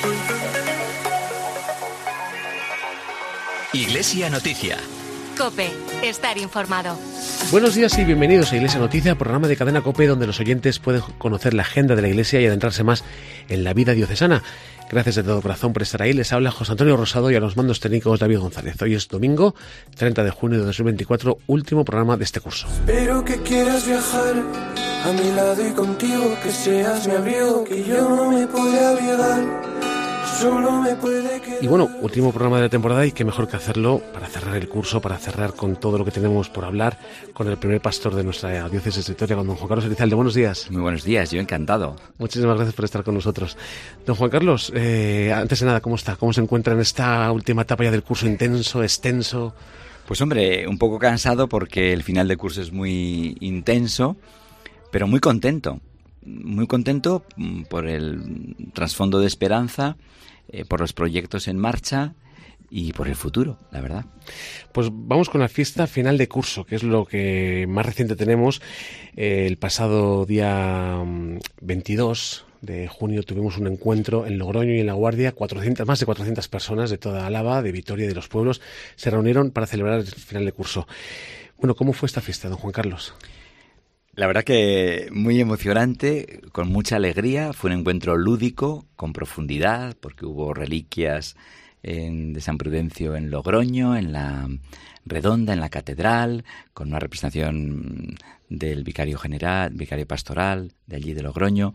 Iglesia Noticia. COPE. Estar informado. Buenos días y bienvenidos a Iglesia Noticia, programa de Cadena COPE donde los oyentes pueden conocer la agenda de la Iglesia y adentrarse más en la vida diocesana. Gracias de todo corazón por estar ahí. Les habla José Antonio Rosado y a los mandos técnicos David González. Hoy es domingo, 30 de junio de 2024, último programa de este curso. Espero que quieras viajar a mi lado y contigo, que seas mi abrigo, que yo no me pueda abrigar. Solo me puede quedar. Y bueno, último programa de la temporada y qué mejor que hacerlo para cerrar el curso, para cerrar con todo lo que tenemos por hablar, con el primer pastor de nuestra diócesis de Vitoria, con don Juan Carlos Elizalde. Buenos días. Muy buenos días, yo encantado. Muchísimas gracias por estar con nosotros. Don Juan Carlos, antes de nada, ¿cómo está? ¿Cómo se encuentra en esta última etapa ya del curso intenso, extenso? Pues hombre, un poco cansado porque el final de curso es muy intenso, pero muy contento. Muy contento por el trasfondo de esperanza, por los proyectos en marcha y por el futuro, la verdad. Pues vamos con la fiesta final de curso, que es lo que más reciente tenemos. El pasado día 22 de junio tuvimos un encuentro en Logroño y en La Guardia. Más de 400 personas de toda Álava, de Vitoria y de los pueblos se reunieron para celebrar el final de curso. Bueno, ¿cómo fue esta fiesta, don Juan Carlos? La verdad que muy emocionante, con mucha alegría. Fue un encuentro lúdico, con profundidad, porque hubo reliquias de San Prudencio en Logroño, en la Redonda, en la Catedral, con una representación del vicario general, vicario pastoral de allí de Logroño,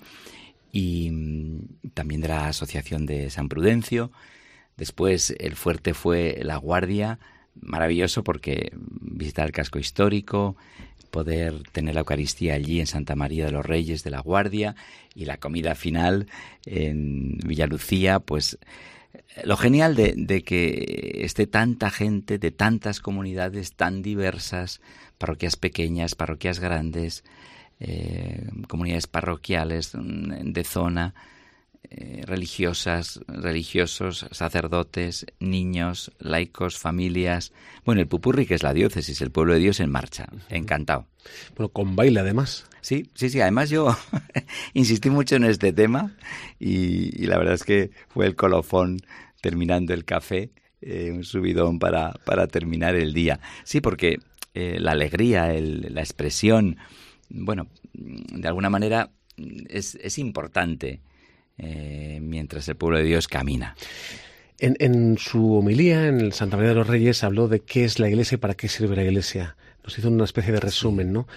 y también de la Asociación de San Prudencio. Después el fuerte fue La Guardia, maravilloso porque visitar el casco histórico, poder tener la Eucaristía allí en Santa María de los Reyes de La Guardia y la comida final en Villalucía, pues lo genial de que esté tanta gente de tantas comunidades tan diversas, parroquias pequeñas, parroquias grandes, comunidades parroquiales de zona, religiosas, religiosos, sacerdotes, niños, laicos, familias. Bueno, el pupurri que es la diócesis, el pueblo de Dios en marcha. Encantado. Bueno, con baile además. Sí. Además yo insistí mucho en este tema y la verdad es que fue el colofón terminando el café, un subidón para terminar el día. Sí, porque la alegría, la expresión, bueno, de alguna manera es importante. Mientras el pueblo de Dios camina. En su homilía en el Santa María de los Reyes habló de qué es la Iglesia y para qué sirve la Iglesia. Nos hizo una especie de resumen, ¿no?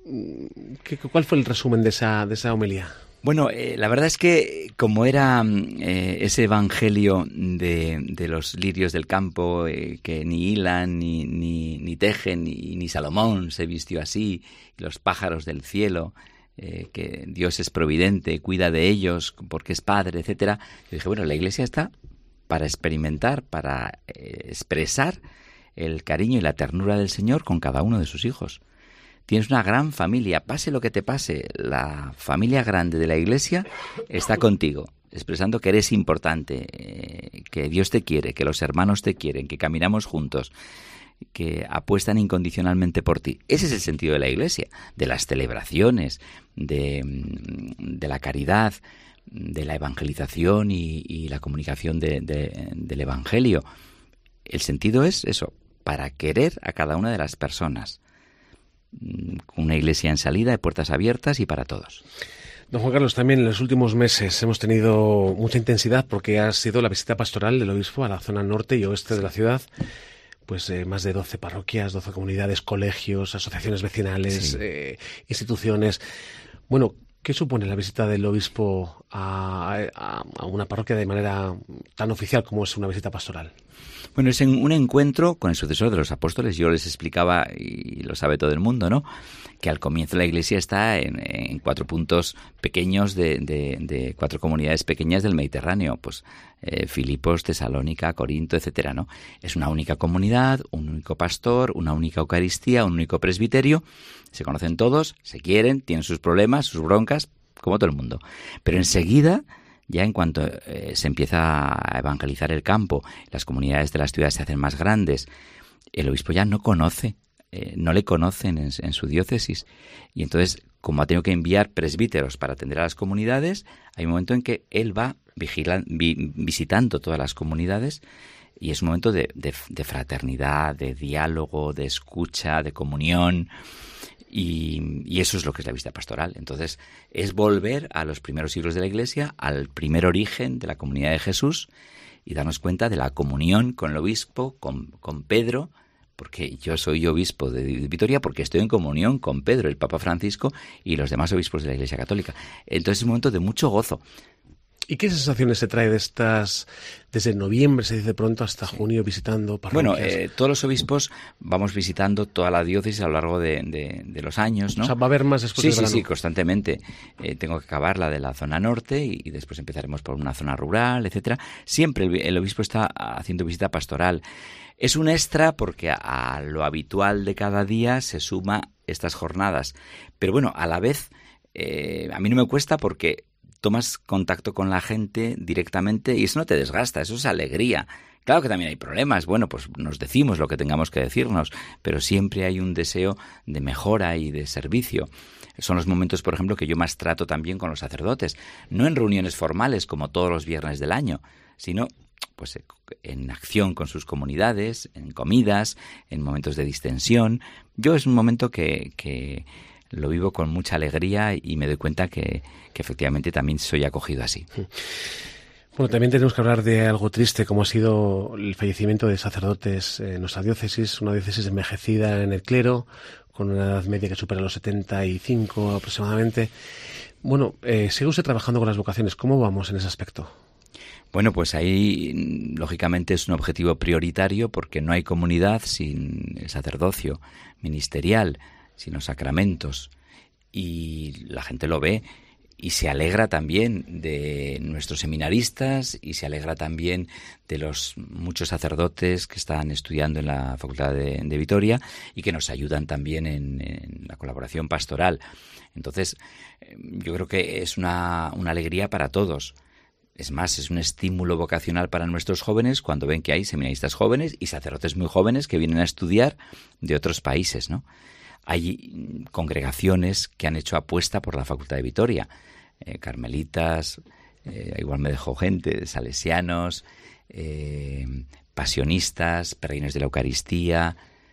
¿Cuál fue el resumen de esa homilía? Bueno, la verdad es que como era ese evangelio de los lirios del campo, que ni hilan, ni tejen, ni Salomón se vistió así, y los pájaros del cielo, que Dios es providente, cuida de ellos porque es Padre, etcétera. Yo dije, bueno, la Iglesia está para experimentar, para expresar el cariño y la ternura del Señor con cada uno de sus hijos. Tienes una gran familia, pase lo que te pase, la familia grande de la Iglesia está contigo, expresando que eres importante, que Dios te quiere, que los hermanos te quieren, que caminamos juntos, que apuestan incondicionalmente por ti. Ese es el sentido de la Iglesia, de las celebraciones, de la caridad, de la evangelización y la comunicación del Evangelio. El sentido es eso, para querer a cada una de las personas. Una Iglesia en salida, de puertas abiertas y para todos. Don Juan Carlos, también en los últimos meses hemos tenido mucha intensidad porque ha sido la visita pastoral del obispo a la zona norte y oeste de la ciudad. Pues más de 12 parroquias, 12 comunidades, colegios, asociaciones vecinales, sí. Instituciones. Bueno, ¿qué supone la visita del obispo a una parroquia de manera tan oficial como es una visita pastoral? Bueno, es un encuentro con el sucesor de los apóstoles. Yo les explicaba, y lo sabe todo el mundo, ¿no?, que al comienzo la Iglesia está en 4 puntos pequeños de 4 comunidades pequeñas del Mediterráneo, pues Filipos, Tesalónica, Corinto, etcétera, ¿no? Es una única comunidad, un único pastor, una única Eucaristía, un único presbiterio. Se conocen todos, se quieren, tienen sus problemas, sus broncas, como todo el mundo. Pero enseguida, ya en cuanto se empieza a evangelizar el campo, las comunidades de las ciudades se hacen más grandes, el obispo ya no conoce, no le conocen en su diócesis. Y entonces, como ha tenido que enviar presbíteros para atender a las comunidades, hay un momento en que él va visitando todas las comunidades, y es un momento de fraternidad, de diálogo, de escucha, de comunión, y eso es lo que es la visita pastoral. Entonces, es volver a los primeros siglos de la Iglesia, al primer origen de la comunidad de Jesús, y darnos cuenta de la comunión con el obispo, con Pedro, porque yo soy obispo de Vitoria porque estoy en comunión con Pedro, el Papa Francisco, y los demás obispos de la Iglesia Católica. Entonces es un momento de mucho gozo. ¿Y qué sensaciones se trae de estas, desde noviembre, se dice pronto, hasta junio, visitando parroquias? Bueno, todos los obispos vamos visitando toda la diócesis a lo largo de los años, ¿no? O sea, va a haber más después del verano. Sí, constantemente. Tengo que acabar la de la zona norte y después empezaremos por una zona rural, etcétera. Siempre el obispo está haciendo visita pastoral. Es un extra porque a lo habitual de cada día se suma estas jornadas. Pero bueno, a la vez, a mí no me cuesta porque tomas contacto con la gente directamente y eso no te desgasta, eso es alegría. Claro que también hay problemas, bueno, pues nos decimos lo que tengamos que decirnos, pero siempre hay un deseo de mejora y de servicio. Son los momentos, por ejemplo, que yo más trato también con los sacerdotes, no en reuniones formales como todos los viernes del año, sino pues en acción con sus comunidades, en comidas, en momentos de distensión. Yo es un momento que lo vivo con mucha alegría y me doy cuenta que efectivamente también soy acogido así. Bueno, también tenemos que hablar de algo triste como ha sido el fallecimiento de sacerdotes en nuestra diócesis, una diócesis envejecida en el clero, con una edad media que supera los 75 aproximadamente. Bueno, sigue usted trabajando con las vocaciones, ¿cómo vamos en ese aspecto? Bueno, pues ahí lógicamente es un objetivo prioritario porque no hay comunidad sin el sacerdocio ministerial, sin los sacramentos, y la gente lo ve y se alegra también de nuestros seminaristas y se alegra también de los muchos sacerdotes que están estudiando en la Facultad de Vitoria y que nos ayudan también en la colaboración pastoral. Entonces, yo creo que es una alegría para todos. Es más, es un estímulo vocacional para nuestros jóvenes cuando ven que hay seminaristas jóvenes y sacerdotes muy jóvenes que vienen a estudiar de otros países, ¿no? Hay congregaciones que han hecho apuesta por la Facultad de Vitoria, carmelitas, igual me dejó gente, salesianos, pasionistas, peregrinos de la Eucaristía,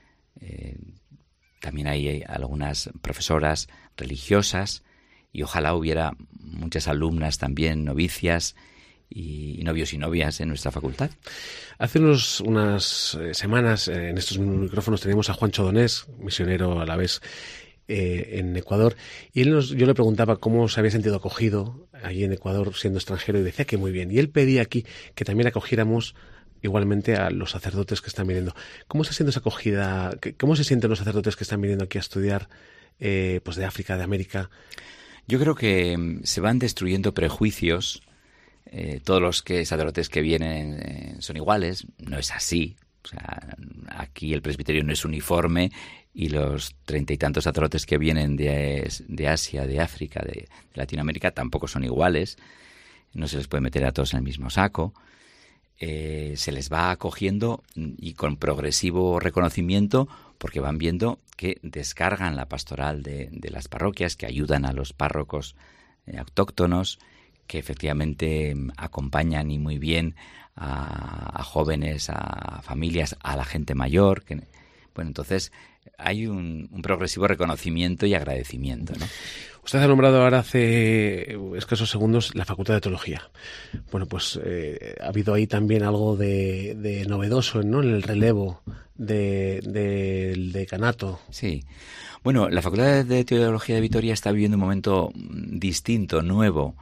también hay algunas profesoras religiosas y ojalá hubiera muchas alumnas también, novicias y novios y novias en nuestra facultad. Hace unas semanas en estos micrófonos teníamos a Juancho Donés, misionero a la vez en Ecuador, y yo le preguntaba cómo se había sentido acogido allí en Ecuador siendo extranjero y decía que muy bien. Y él pedía aquí que también acogiéramos igualmente a los sacerdotes que están viniendo. ¿Cómo está siendo esa acogida? ¿Cómo se sienten los sacerdotes que están viniendo aquí a estudiar pues de África, de América? Yo creo que se van destruyendo prejuicios. Todos los sacerdotes que vienen son iguales. No es así. O sea, aquí el presbiterio no es uniforme y los 30 y tantos sacerdotes que vienen de Asia, de África, de Latinoamérica tampoco son iguales. No se les puede meter a todos en el mismo saco. Se les va acogiendo y con progresivo reconocimiento porque van viendo que descargan la pastoral de las parroquias, que ayudan a los párrocos autóctonos, que efectivamente acompañan y muy bien a jóvenes, a familias, a la gente mayor. Bueno, entonces hay un progresivo reconocimiento y agradecimiento, ¿no? Usted ha nombrado ahora hace escasos segundos la Facultad de Teología. Bueno, pues ha habido ahí también algo de novedoso, ¿no?, en el relevo del decanato. Sí. Bueno, la Facultad de Teología de Vitoria está viviendo un momento distinto, nuevo.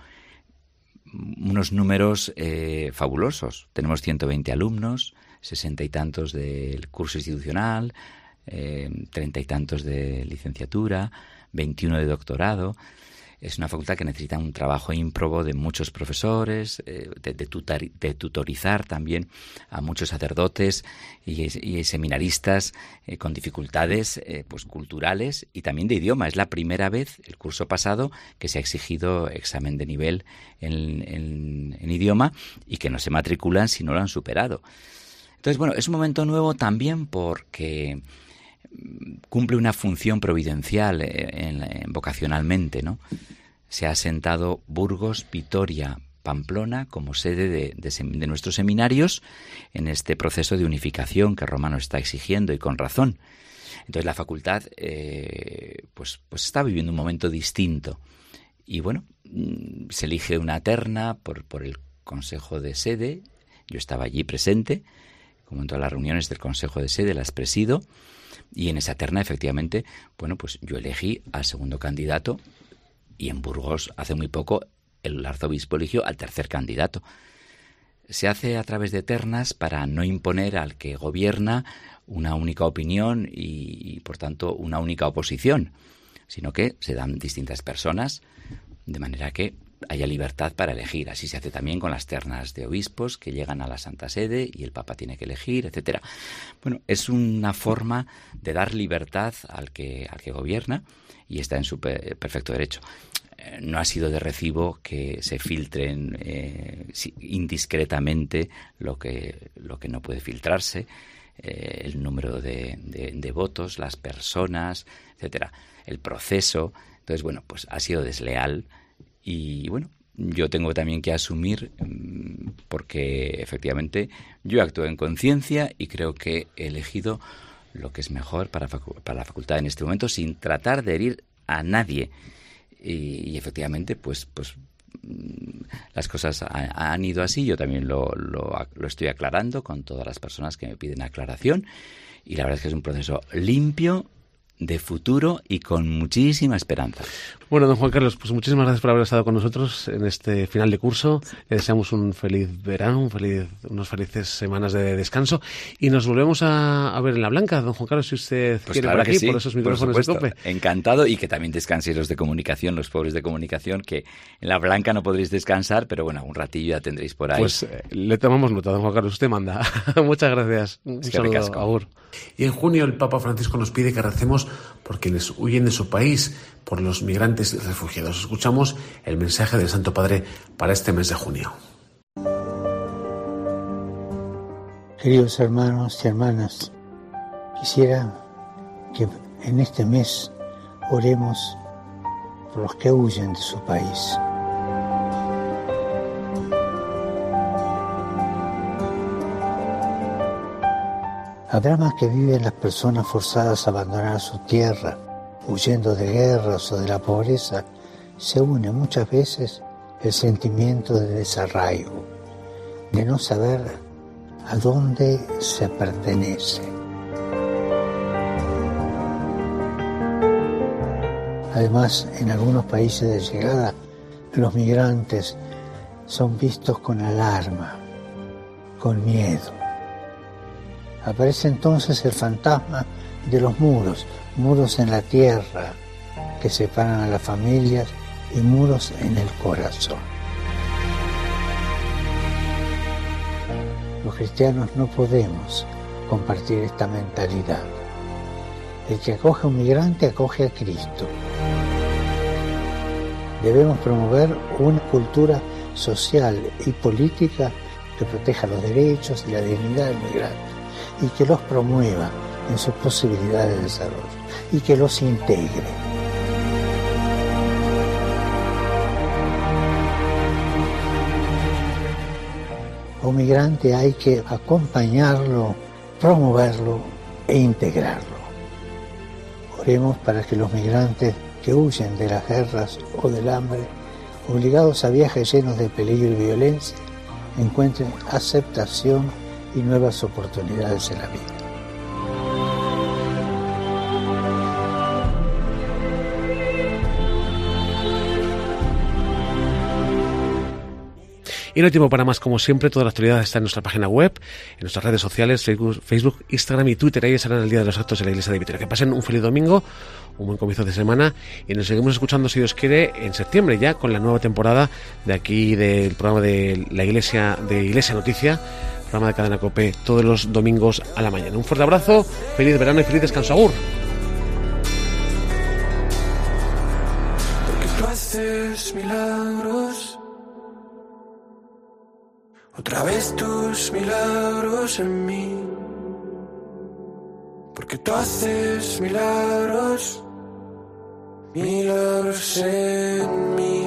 Unos números fabulosos. Tenemos 120 alumnos, 60 y tantos del curso institucional, 30 y tantos de licenciatura, 21 de doctorado. Es una facultad que necesita un trabajo ímprobo de muchos profesores, de tutorizar también a muchos sacerdotes y seminaristas con dificultades pues culturales y también de idioma. Es la primera vez, el curso pasado, que se ha exigido examen de nivel en idioma y que no se matriculan si no lo han superado. Entonces, bueno, es un momento nuevo también porque cumple una función providencial vocacionalmente, ¿no? Se ha asentado Burgos, Vitoria, Pamplona como sede de nuestros seminarios en este proceso de unificación que Romano está exigiendo, y con razón. Entonces la facultad pues está viviendo un momento distinto. Y bueno, se elige una terna por el Consejo de Sede. Yo estaba allí presente, como en todas las reuniones del Consejo de Sede, las presido. Y en esa terna, efectivamente, bueno, pues yo elegí al segundo candidato, y en Burgos, hace muy poco, el arzobispo eligió al tercer candidato. Se hace a través de ternas para no imponer al que gobierna una única opinión y por tanto, una única oposición, sino que se dan distintas personas, de manera que haya libertad para elegir. Así se hace también con las ternas de obispos que llegan a la Santa Sede y el Papa tiene que elegir, etcétera. Bueno, es una forma de dar libertad al que gobierna, y está en su perfecto derecho. No ha sido de recibo que se filtren indiscretamente lo que no puede filtrarse, el número de votos, las personas, etcétera, el proceso. Entonces, bueno, pues ha sido desleal. Y bueno, yo tengo también que asumir, porque efectivamente yo actúo en conciencia y creo que he elegido lo que es mejor para la facultad en este momento, sin tratar de herir a nadie. Y efectivamente, pues las cosas han ido así. Yo también lo estoy aclarando con todas las personas que me piden aclaración. Y la verdad es que es un proceso limpio, de futuro y con muchísima esperanza. Bueno, don Juan Carlos, pues muchísimas gracias por haber estado con nosotros en este final de curso. Le deseamos un feliz verano, unas felices semanas de descanso, y nos volvemos a ver en La Blanca, don Juan Carlos, si usted pues quiere, claro, por aquí, sí, por esos micrófonos de COPE. Encantado, y que también descanséis los de comunicación, los pobres de comunicación, que en La Blanca no podréis descansar, pero bueno, un ratillo ya tendréis por ahí. Pues le tomamos nota, don Juan Carlos, usted manda. Muchas gracias. Un saludo, agur. Y en junio el Papa Francisco nos pide que recemos por quienes huyen de su país, por los migrantes y refugiados. Escuchamos el mensaje del Santo Padre para este mes de junio. Queridos hermanos y hermanas, quisiera que en este mes oremos por los que huyen de su país. Habrá más que viven las personas forzadas a abandonar su tierra, huyendo de guerras o de la pobreza. Se une muchas veces el sentimiento de desarraigo, de no saber a dónde se pertenece. Además, en algunos países de llegada, los migrantes son vistos con alarma, con miedo. Aparece entonces el fantasma de los muros en la tierra que separan a las familias y muros en el corazón. Los cristianos no podemos compartir esta mentalidad. El que acoge a un migrante acoge a Cristo. Debemos promover una cultura social y política que proteja los derechos y la dignidad del migrante, y que los promueva en sus posibilidades de desarrollo y que los integre. A un migrante hay que acompañarlo, promoverlo e integrarlo. Oremos para que los migrantes que huyen de las guerras o del hambre, obligados a viajes llenos de peligro y violencia, encuentren aceptación y nuevas oportunidades en la vida. Y no hay tiempo para más, como siempre. Toda la actualidad está en nuestra página web, en nuestras redes sociales, Facebook, Instagram y Twitter. Ahí estarán el día de los actos de la Iglesia de Vitoria. Que pasen un feliz domingo, un buen comienzo de semana, y nos seguimos escuchando, si Dios quiere, en septiembre ya, con la nueva temporada de aquí del programa de la Iglesia, de Iglesia Noticia, programa de Cadena COPE, todos los domingos a la mañana. Un fuerte abrazo, feliz verano y feliz descanso. Agur. Porque tú haces milagros, otra vez tus milagros en mí. Porque tú haces milagros, milagros en mí.